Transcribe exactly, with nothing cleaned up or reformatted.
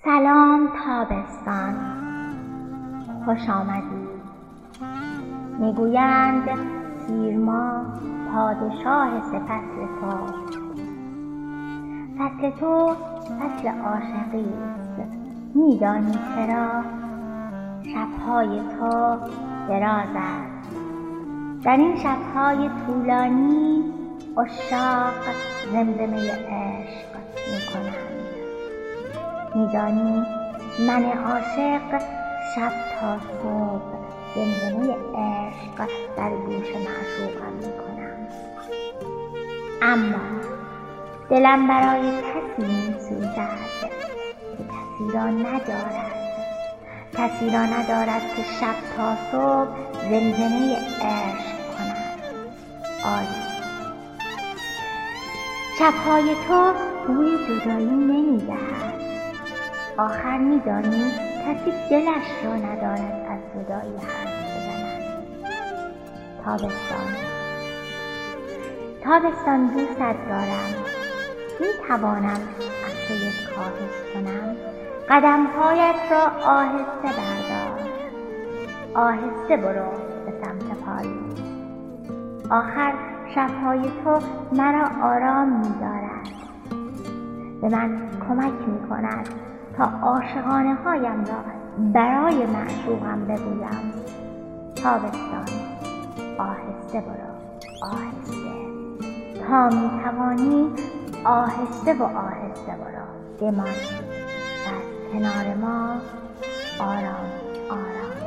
سلام تابستان، خوش آمدی. میگویند تیرماه پادشاه سه فصل تو. فصل تو فصل عاشقی است. میدانی چرا؟ شبهای تو دراز است. در این شبهای طولانی عشاق زمزمه عشق میکنند. میدانی من عاشق شب تا صبح زمزمه عشق در گوش معشوقم میکنم. اما دلم برای کسی میسوزد که کسی را ندارد کسی را ندارد که شب تا صبح زمزمه عشق کند. آری، شبهای تو بوی جدایی نمیدهد. آخر میدانی کسی دلش را ندارد از جدایی حرف بزند. تابستان تابستان دوست دارم. میتوانم از تو یک خواهش کنم؟ قدمهایت را آهسته بردار، آهسته برو به سمت پاییز. آخر شبهای تو مرا آرام می‌دارد، به من کمک می‌کند تا عاشقانه هایم را برای معشوقم بگویم. تابستان، آهسته برو، آهسته، تا می‌توانی آهسته و آهسته برو. بمان و از کنار ما آرام آرام.